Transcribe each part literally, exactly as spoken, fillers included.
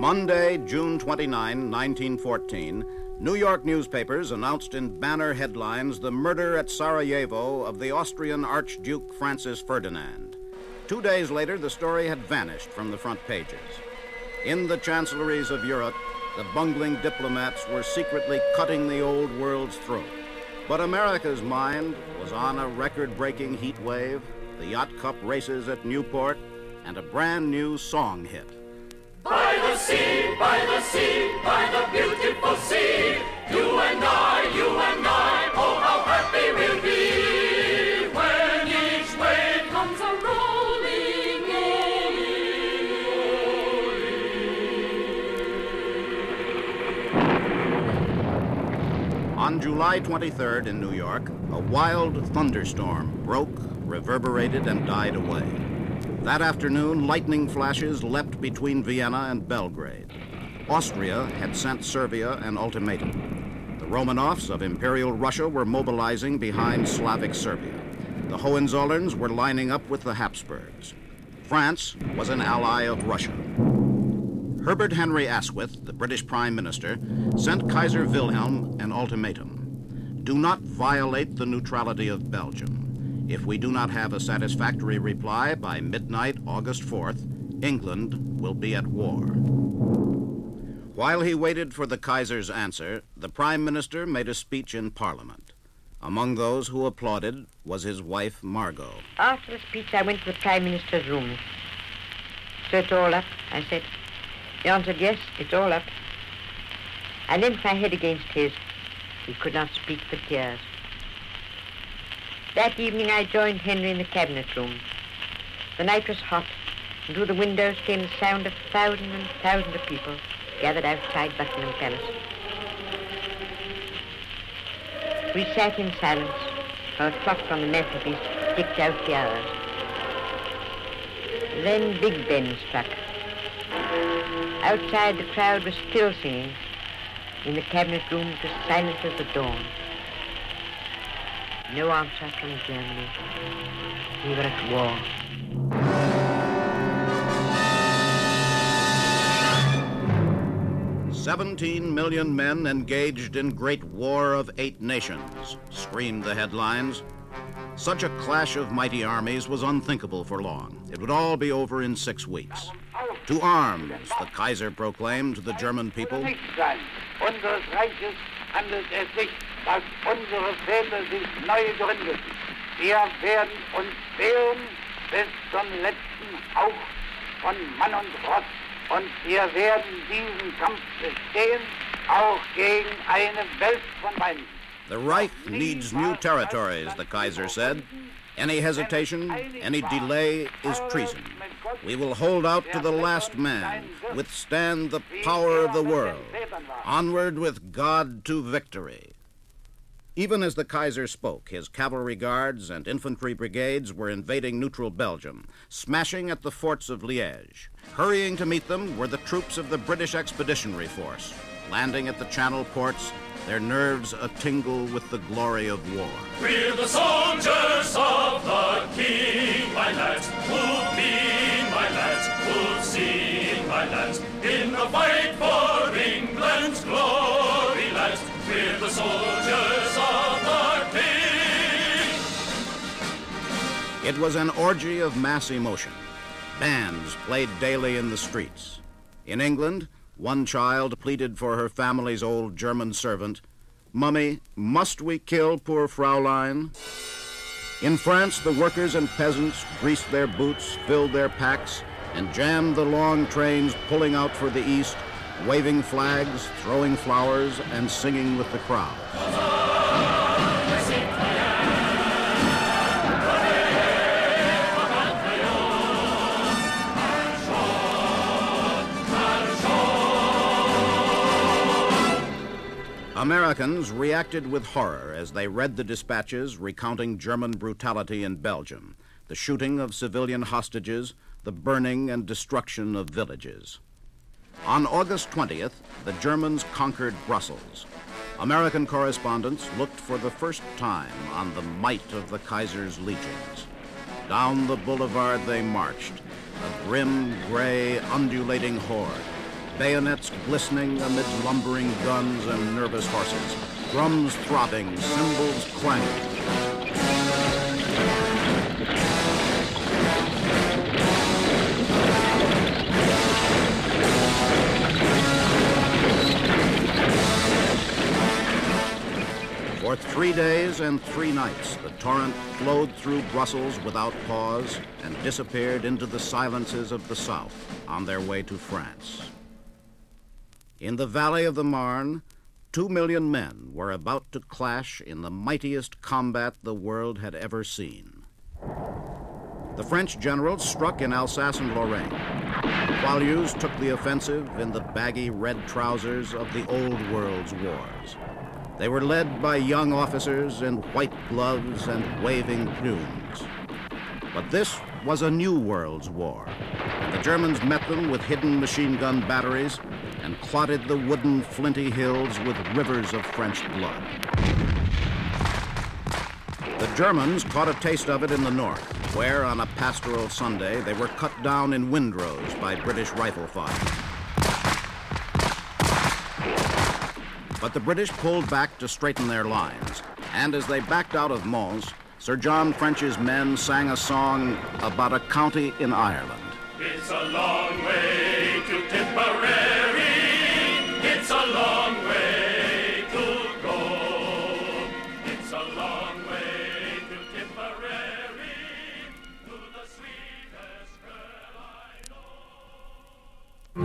Monday, June twenty-ninth, nineteen fourteen, New York newspapers announced in banner headlines the murder at Sarajevo of the Austrian Archduke Francis Ferdinand. Two days later, the story had vanished from the front pages. In the chancelleries of Europe, the bungling diplomats were secretly cutting the old world's throat. But America's mind was on a record-breaking heat wave, the Yacht Cup races at Newport, and a brand new song hit. By the sea, by the sea, by the beautiful sea, you and I, you and I, oh how happy we'll be when each wave comes a rolling, rolling. On July twenty-third in New York, a wild thunderstorm broke, reverberated, and died away. That afternoon, lightning flashes leapt between Vienna and Belgrade. Austria had sent Serbia an ultimatum. The Romanovs of Imperial Russia were mobilizing behind Slavic Serbia. The Hohenzollerns were lining up with the Habsburgs. France was an ally of Russia. Herbert Henry Asquith, the British Prime Minister, sent Kaiser Wilhelm an ultimatum. Do not violate the neutrality of Belgium. If we do not have a satisfactory reply by midnight, August fourth, England will be at war. While he waited for the Kaiser's answer, the Prime Minister made a speech in Parliament. Among those who applauded was his wife, Margot. After the speech, I went to the Prime Minister's room. So it's all up, I said. He answered, yes, it's all up. I leant my head against his. He could not speak for tears. That evening I joined Henry in the cabinet room. The night was hot, and through the windows came the sound of thousands and thousands of people gathered outside Buckingham Palace. We sat in silence while a clock on the mantelpiece ticked out the hours. Then Big Ben struck. Outside, the crowd was still singing. In the cabinet room, it was silent as the dawn. No answer from Germany. We were at war. Seventeen million men engaged in great war of eight nations, screamed the headlines. Such a clash of mighty armies was unthinkable for long. It would all be over in six weeks. To arms, the Kaiser proclaimed to the German people. Unseres Reiches handelt es sich, dass unsere Väter sich neu gründen. Wir werden uns wehren bis zum letzten Hauch von Mann und Ross. Und wir werden diesen Kampf bestehen, auch gegen eine Welt von Feinden. The Reich needs new territories, the Kaiser said. Any hesitation, any delay is treason. We will hold out to the last man, withstand the power of the world. Onward with God to victory. Even as the Kaiser spoke, his cavalry guards and infantry brigades were invading neutral Belgium, smashing at the forts of Liège. Hurrying to meet them were the troops of the British Expeditionary Force, landing at the Channel ports, their nerves a-tingle with the glory of war. We're the soldiers of the King, my lads, who'll be, my lads, who'll sing, my lads, in the fight for England's glory, lads. We're the soldiers of the King. It was an orgy of mass emotion. Bands played daily in the streets. In England, one child pleaded for her family's old German servant, "Mummy, must we kill poor Fraulein?" In France, the workers and peasants greased their boots, filled their packs, and jammed the long trains pulling out for the east, waving flags, throwing flowers, and singing with the crowd. Americans reacted with horror as they read the dispatches recounting German brutality in Belgium, the shooting of civilian hostages, the burning and destruction of villages. On August twentieth, the Germans conquered Brussels. American correspondents looked for the first time on the might of the Kaiser's legions. Down the boulevard they marched, a grim, gray, undulating horde, bayonets glistening amid lumbering guns and nervous horses, drums throbbing, cymbals clanging. For three days and three nights, the torrent flowed through Brussels without pause and disappeared into the silences of the South on their way to France. In the valley of the Marne, two million men were about to clash in the mightiest combat the world had ever seen. The French generals struck in Alsace and Lorraine. Poilus took the offensive in the baggy red trousers of the old world's wars. They were led by young officers in white gloves and waving plumes. But this was a new world's war, and the Germans met them with hidden machine gun batteries and clotted the wooden flinty hills with rivers of French blood. The Germans caught a taste of it in the north, where on a pastoral Sunday they were cut down in windrows by British rifle fire. But the British pulled back to straighten their lines, and as they backed out of Mons, Sir John French's men sang a song about a county in Ireland. It's a long way to Tipperary, it's a long way to go. It's a long way to Tipperary, to the sweetest girl I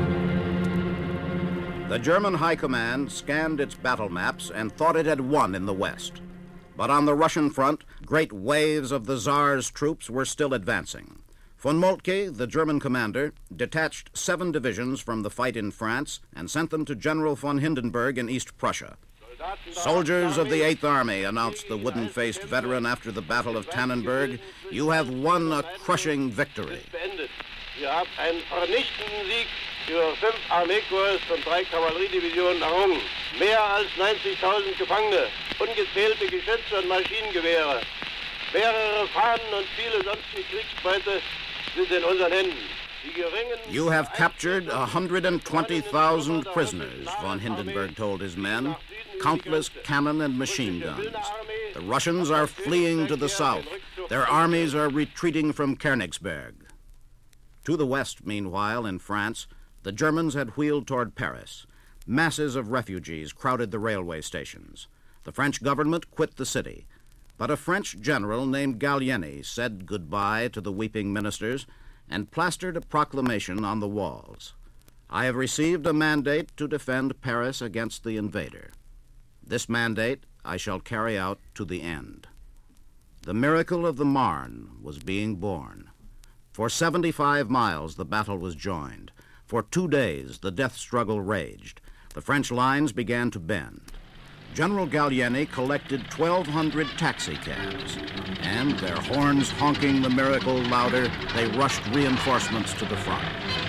know. The German High Command scanned its battle maps and thought it had won in the west. But on the Russian front, great waves of the Tsar's troops were still advancing. Von Moltke, the German commander, detached seven divisions from the fight in France and sent them to General von Hindenburg in East Prussia. Soldiers of the Eighth Army, announced the wooden-faced veteran after the Battle of Tannenberg, you have won a crushing victory. Ihr habt einen vernichtenden Sieg über fünf Armeekorps und drei Kavalleriedivisionen errungen. Mehr als neunzigtausend Gefangene, ungezählte Geschütze und Maschinengewehre, mehrere Fahnen und viele sonstige Kriegsbeute sind in unseren Händen. You have captured one hundred twenty thousand prisoners, von Hindenburg told his men, countless cannon and machine guns. The Russians are fleeing to the south. Their armies are retreating from Königsberg. To the west, meanwhile, in France, the Germans had wheeled toward Paris. Masses of refugees crowded the railway stations. The French government quit the city. But a French general named Gallieni said goodbye to the weeping ministers and plastered a proclamation on the walls. I have received a mandate to defend Paris against the invader. This mandate I shall carry out to the end. The miracle of the Marne was being born. For seventy-five miles, the battle was joined. For two days, the death struggle raged. The French lines began to bend. General Gallieni collected twelve hundred taxicabs, and, their horns honking the miracle louder, they rushed reinforcements to the front.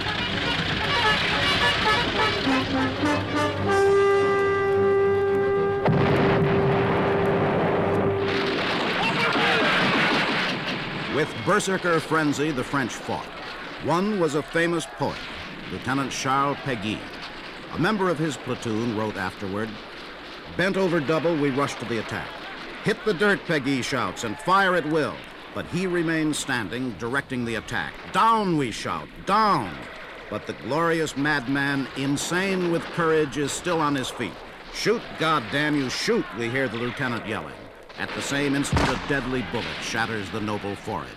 With berserker frenzy, the French fought. One was a famous poet, Lieutenant Charles Péguy. A member of his platoon wrote afterward, "Bent over double, we rushed to the attack. Hit the dirt," Péguy shouts, "and fire at will." But he remains standing, directing the attack. "Down," we shout, "down." But the glorious madman, insane with courage, is still on his feet. "Shoot, goddamn you, shoot," we hear the lieutenant yelling. At the same instant, a deadly bullet shatters the noble forehead.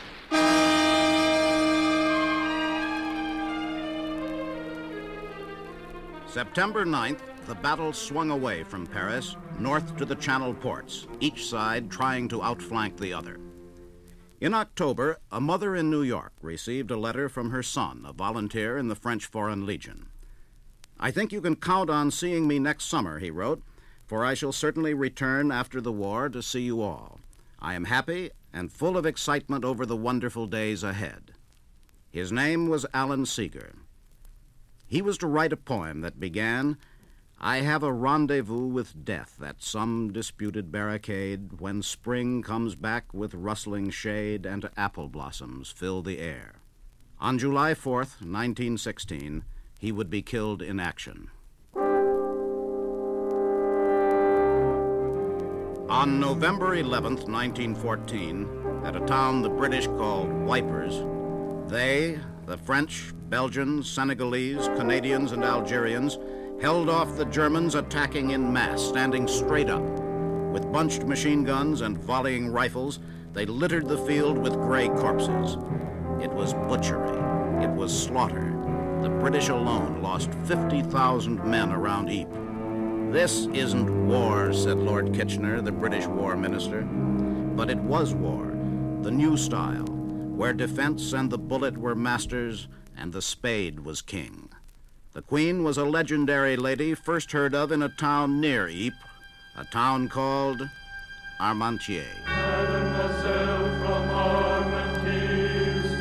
September ninth, the battle swung away from Paris, north to the Channel ports, each side trying to outflank the other. In October, a mother in New York received a letter from her son, a volunteer in the French Foreign Legion. "I think you can count on seeing me next summer," he wrote, "for I shall certainly return after the war to see you all. I am happy and full of excitement over the wonderful days ahead." His name was Alan Seeger. He was to write a poem that began, "I have a rendezvous with death at some disputed barricade when spring comes back with rustling shade and apple blossoms fill the air." On July fourth, nineteen sixteen, he would be killed in action. On November eleventh, nineteen fourteen, at a town the British called Wipers, they, the French, Belgians, Senegalese, Canadians, and Algerians, held off the Germans attacking in mass, standing straight up. With bunched machine guns and volleying rifles, they littered the field with gray corpses. It was butchery. It was slaughter. The British alone lost fifty thousand men around Ypres. This isn't war, said Lord Kitchener, the British war minister. But it was war, the new style, where defense and the bullet were masters and the spade was king. The Queen was a legendary lady first heard of in a town near Ypres, a town called Armentières. Mademoiselle from Armentières,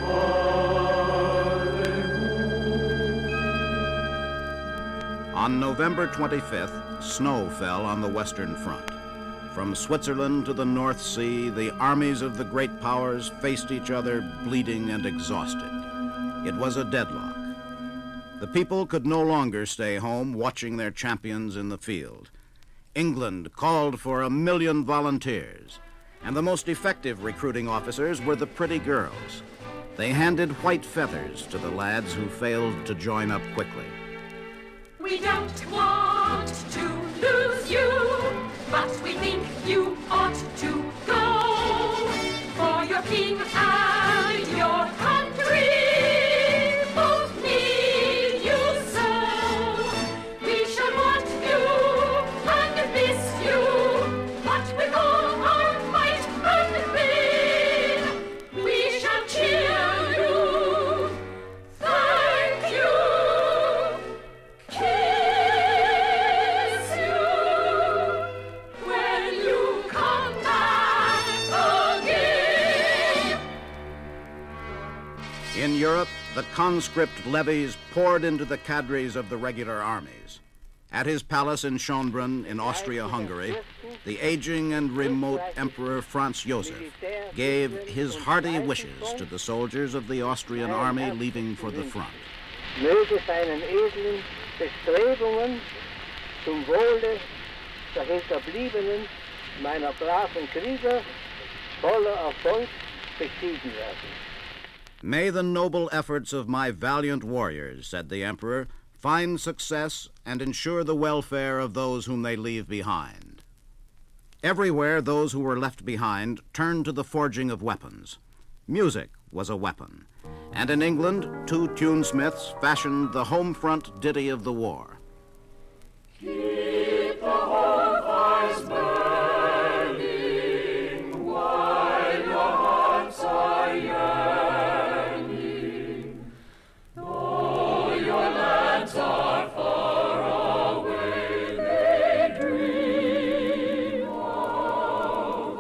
parlez-vous. On November twenty-fifth, snow fell on the Western Front. From Switzerland to the North Sea, the armies of the great powers faced each other, bleeding and exhausted. It was a deadlock. The people could no longer stay home watching their champions in the field. England called for a million volunteers, and the most effective recruiting officers were the pretty girls. They handed white feathers to the lads who failed to join up quickly. We don't want to lose you, but we think you ought to go for your king and your country. Both need you so. We shall want you and miss you, but with all our might and main, we shall cheer you. Thank you. Kiss you when you come back again. In Europe, the conscript levies poured into the cadres of the regular armies. At his palace in Schönbrunn, in Austria-Hungary, the aging and remote Emperor Franz Joseph gave his hearty wishes to the soldiers of the Austrian army leaving for the front. Möge seinen edlen Bestrebungen zum Wohle der Hinterbliebenen meiner braven Krieger voller Erfolg beschieden werden. May the noble efforts of my valiant warriors, said the emperor, find success and ensure the welfare of those whom they leave behind. Everywhere, those who were left behind turned to the forging of weapons. Music was a weapon, and in England, two tunesmiths fashioned the home front ditty of the war. Keep the home fires burning while your hearts are yearning. Though your lands are far away, they dream of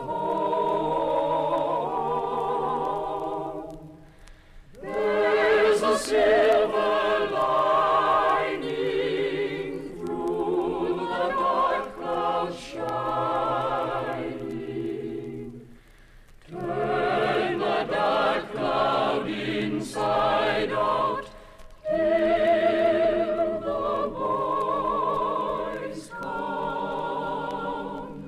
home. There's a silver lining through the dark clouds shining. Turn the dark cloud inside out till the boys come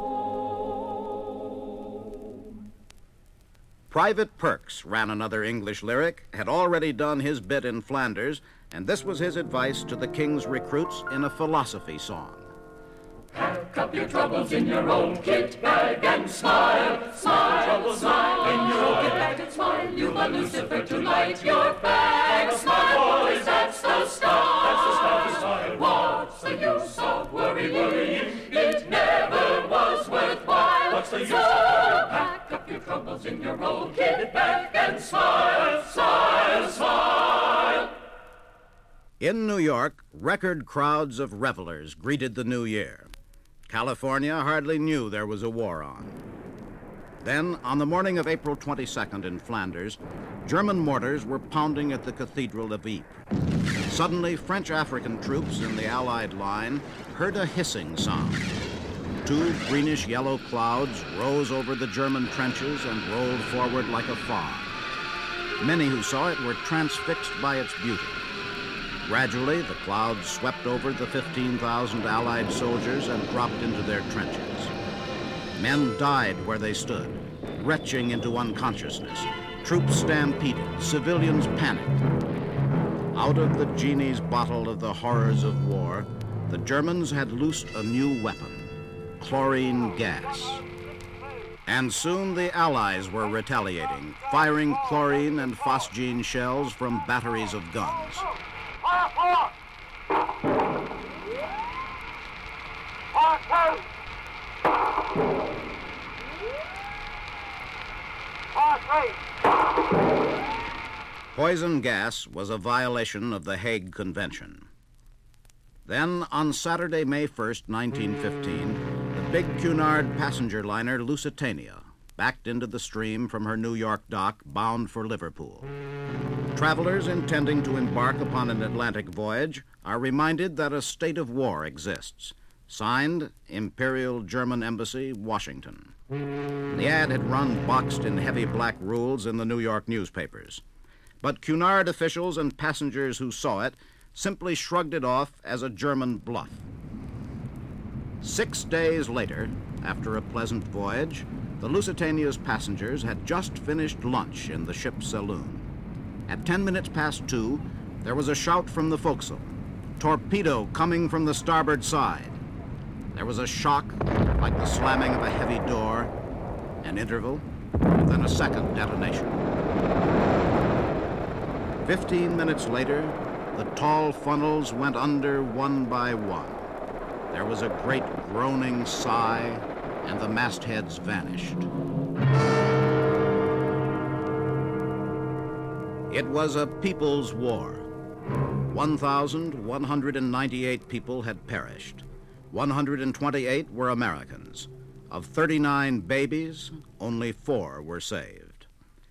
home. Private Perks ran another English lyric, had already done his bit in Flanders, and this was his advice to the king's recruits in a philosophy song. Pack up your troubles in your old kit bag and smile, smile, trouble, smile. In your old kit bag and smile, you've a Lucifer to light your bag. Smile, boys, that's the style. That's the style, the style. What's the use of worry, worrying? It never was worthwhile. What's the use so of pack up your troubles in your old kit bag and smile, smile, smile. In New York, record crowds of revelers greeted the new year. California hardly knew there was a war on. Then, on the morning of April twenty-second in Flanders, German mortars were pounding at the Cathedral of Ypres. Suddenly, French African troops in the Allied line heard a hissing sound. Two greenish-yellow clouds rose over the German trenches and rolled forward like a fog. Many who saw it were transfixed by its beauty. Gradually, the clouds swept over the fifteen thousand Allied soldiers and dropped into their trenches. Men died where they stood, retching into unconsciousness. Troops stampeded, civilians panicked. Out of the genie's bottle of the horrors of war, the Germans had loosed a new weapon, chlorine gas. And soon the Allies were retaliating, firing chlorine and phosgene shells from batteries of guns. Feuer vor! Feuer! Poison gas was a violation of the Hague Convention. Then, on Saturday, May first, nineteen fifteen, the big Cunard passenger liner Lusitania backed into the stream from her New York dock, bound for Liverpool. Travelers intending to embark upon an Atlantic voyage are reminded that a state of war exists. Signed, Imperial German Embassy, Washington. The ad had run boxed in heavy black rules in the New York newspapers. But Cunard officials and passengers who saw it simply shrugged it off as a German bluff. Six days later, after a pleasant voyage, the Lusitania's passengers had just finished lunch in the ship's saloon. At ten minutes past two, there was a shout from the forecastle. Torpedo coming from the starboard side. There was a shock, like the slamming of a heavy door, an interval, and then a second detonation. Fifteen minutes later, the tall funnels went under one by one. There was a great groaning sigh, and the mastheads vanished. It was a people's war. one thousand one hundred ninety-eight people had perished. one hundred twenty-eight were Americans. Of thirty-nine babies, only four were saved.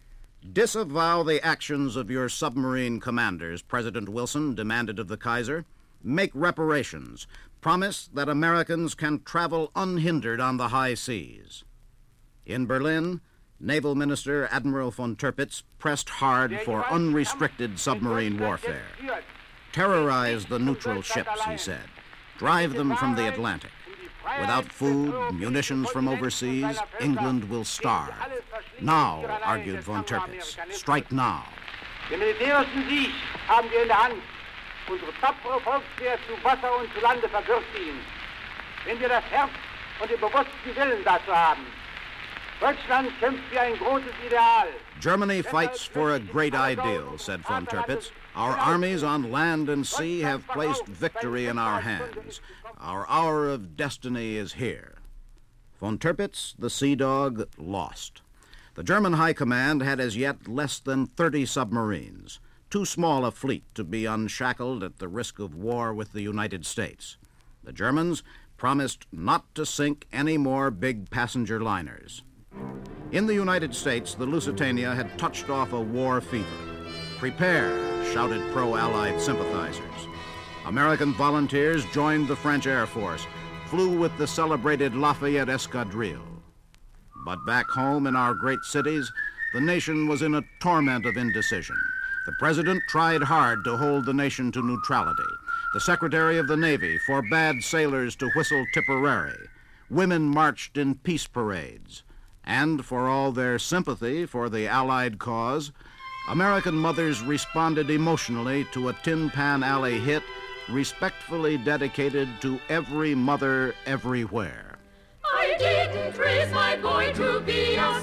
Disavow the actions of your submarine commanders, President Wilson demanded of the Kaiser. Make reparations. Promise that Americans can travel unhindered on the high seas. In Berlin, Naval Minister Admiral von Tirpitz pressed hard for unrestricted submarine warfare. Terrorize the neutral ships, he said. Drive them from the Atlantic. Without food, munitions from overseas, England will starve. Now, argued von Tirpitz, strike now. Den militärischen Sieg haben wir in der Hand. Unsere tapfere Volkswehr zu Wasser und zu Lande verkürzt ihn. Wenn wir das Herz und den bewussten Willen dazu haben. Deutschland kämpft für ein großes Ideal. Germany fights for a great ideal, said von Tirpitz. Our armies on land and sea have placed victory in our hands. Our hour of destiny is here. Von Tirpitz, the Sea Dog, lost. The German High Command had as yet less than thirty submarines, too small a fleet to be unshackled at the risk of war with the United States. The Germans promised not to sink any more big passenger liners. In the United States, the Lusitania had touched off a war fever. Prepare, shouted pro-Allied sympathizers. American volunteers joined the French Air Force, flew with the celebrated Lafayette Escadrille. But back home in our great cities, the nation was in a torment of indecision. The president tried hard to hold the nation to neutrality. The Secretary of the Navy forbade sailors to whistle Tipperary. Women marched in peace parades. And for all their sympathy for the Allied cause, American mothers responded emotionally to a Tin Pan Alley hit respectfully dedicated to every mother everywhere. I didn't raise my boy to be a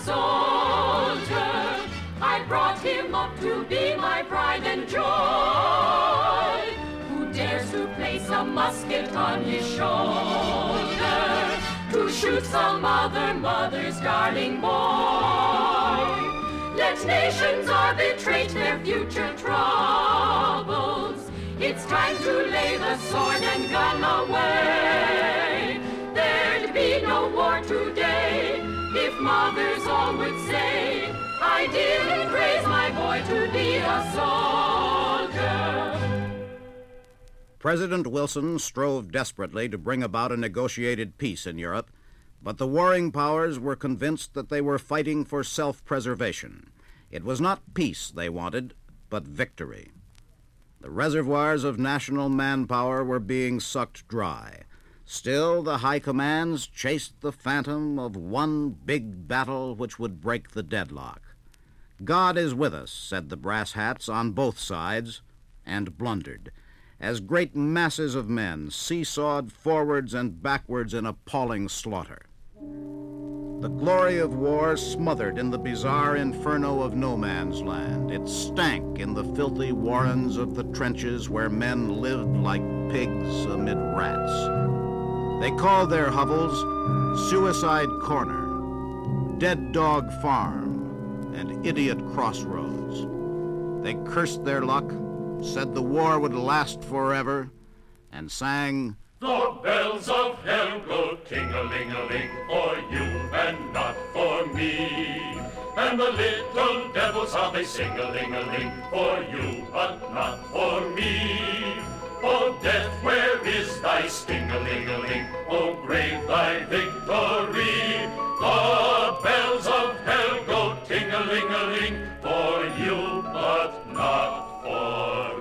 soldier. I brought him up to be my pride and joy. Who dares to place a musket on his shoulder to shoot some other mother's darling boy? Let nations arbitrate their future troubles. It's time to lay the sword and gun away. There'd be no war today if mothers all would say, I didn't raise my boy to be a soldier. President Wilson strove desperately to bring about a negotiated peace in Europe, but the warring powers were convinced that they were fighting for self-preservation. It was not peace they wanted, but victory. The reservoirs of national manpower were being sucked dry. Still, the high commands chased the phantom of one big battle which would break the deadlock. God is with us, said the brass hats on both sides, and blundered, as great masses of men seesawed forwards and backwards in appalling slaughter. The glory of war smothered in the bizarre inferno of no man's land. It stank in the filthy warrens of the trenches where men lived like pigs amid rats. They called their hovels Suicide Corner, Dead Dog Farm, and Idiot Crossroads. They cursed their luck, said the war would last forever, and sang, "The bells of hell go ting-a-ling-a-ling for you and not for me. And the little devils, how they sing-a-ling-a-ling for you but not for me. O death, where is thy sting-a-ling-a-ling? O grave, thy victory. The bells of hell go ting-a-ling-a-ling for you but not for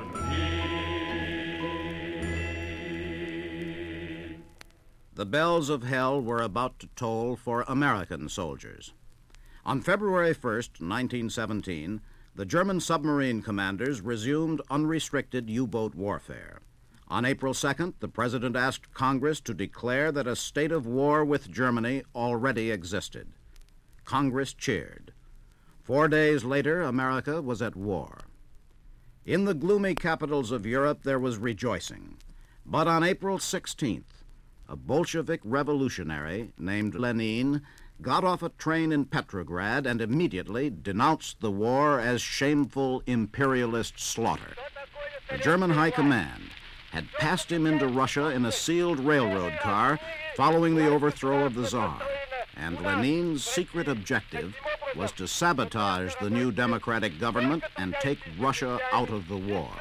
me." The bells of hell were about to toll for American soldiers. On February first, nineteen seventeen, the German submarine commanders resumed unrestricted U-boat warfare. On April second, the President asked Congress to declare that a state of war with Germany already existed. Congress cheered. Four days later, America was at war. In the gloomy capitals of Europe, there was rejoicing. But on April sixteenth, a Bolshevik revolutionary named Lenin got off a train in Petrograd and immediately denounced the war as shameful imperialist slaughter. The German High Command had passed him into Russia in a sealed railroad car following the overthrow of the Tsar, and Lenin's secret objective was to sabotage the new democratic government and take Russia out of the war.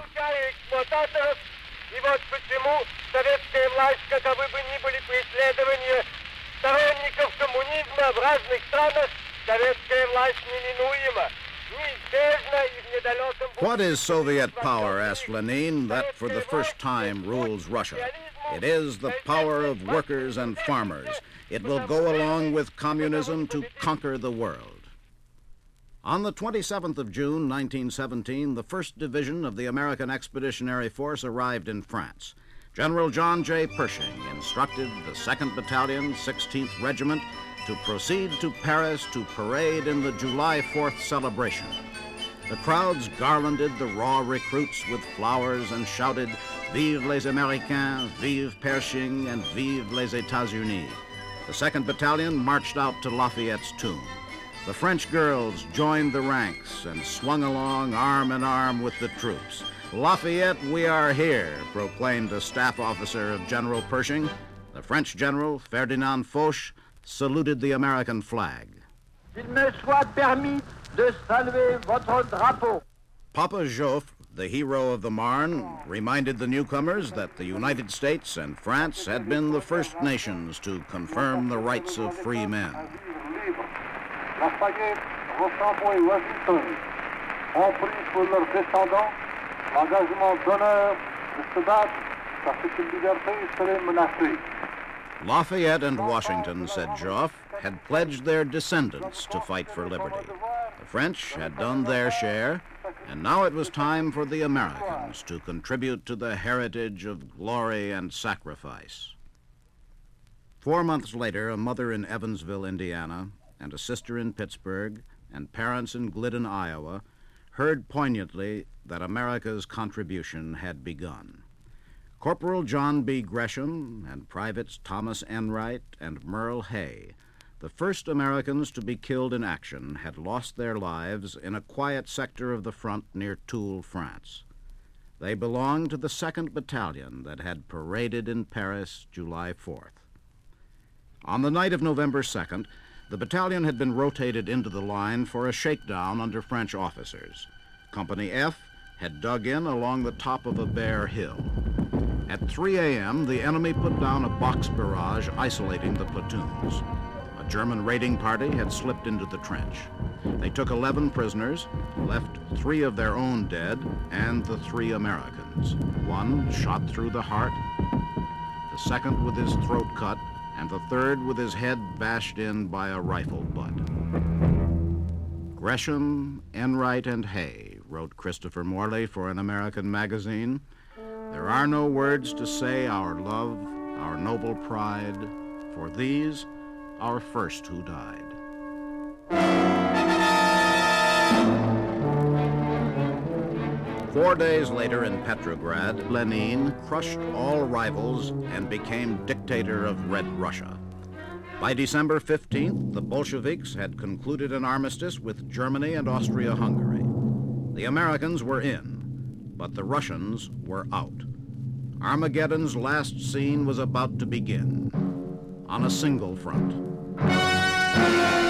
What is Soviet power, asked Lenin, that for the first time rules Russia? It is the power of workers and farmers. It will go along with communism to conquer the world. On the twenty-seventh of June, nineteen seventeen, the first Division of the American Expeditionary Force arrived in France. General John J. Pershing instructed the second Battalion, sixteenth Regiment, to proceed to Paris to parade in the July fourth celebration. The crowds garlanded the raw recruits with flowers and shouted, "Vive les Américains, vive Pershing, and vive les États-Unis." The second Battalion marched out to Lafayette's tomb. The French girls joined the ranks and swung along arm in arm with the troops. "Lafayette, we are here," proclaimed a staff officer of General Pershing. The French general, Ferdinand Foch, saluted the American flag. "Il me soit permis de saluer votre drapeau." Papa Joffre, the hero of the Marne, reminded the newcomers that the United States and France had been the first nations to confirm the rights of free men. Lafayette, Rochambeau et Washington ont pris pour leurs descendants l'engagement d'honneur de se battre parce que la liberté serait menacée. Lafayette and Washington, said Joffre, had pledged their descendants to fight for liberty. The French had done their share, and now it was time for the Americans to contribute to the heritage of glory and sacrifice. Four months later, a mother in Evansville, Indiana, and a sister in Pittsburgh, and parents in Glidden, Iowa, heard poignantly that America's contribution had begun. Corporal John B. Gresham and Privates Thomas Enright and Merle Hay, the first Americans to be killed in action, had lost their lives in a quiet sector of the front near Toul, France. They belonged to the second Battalion that had paraded in Paris July fourth. On the night of November second, the battalion had been rotated into the line for a shakedown under French officers. Company F had dug in along the top of a bare hill. At three a m, the enemy put down a box barrage isolating the platoons. A German raiding party had slipped into the trench. They took eleven prisoners, left three of their own dead, and the three Americans. One shot through the heart, the second with his throat cut, and the third with his head bashed in by a rifle butt. Gresham, Enright, and Hay, wrote Christopher Morley for an American magazine. There are no words to say our love, our noble pride, for these, our first who died. Four days later in Petrograd, Lenin crushed all rivals and became dictator of Red Russia. By December fifteenth, the Bolsheviks had concluded an armistice with Germany and Austria-Hungary. The Americans were in, but the Russians were out. Armageddon's last scene was about to begin on a single front.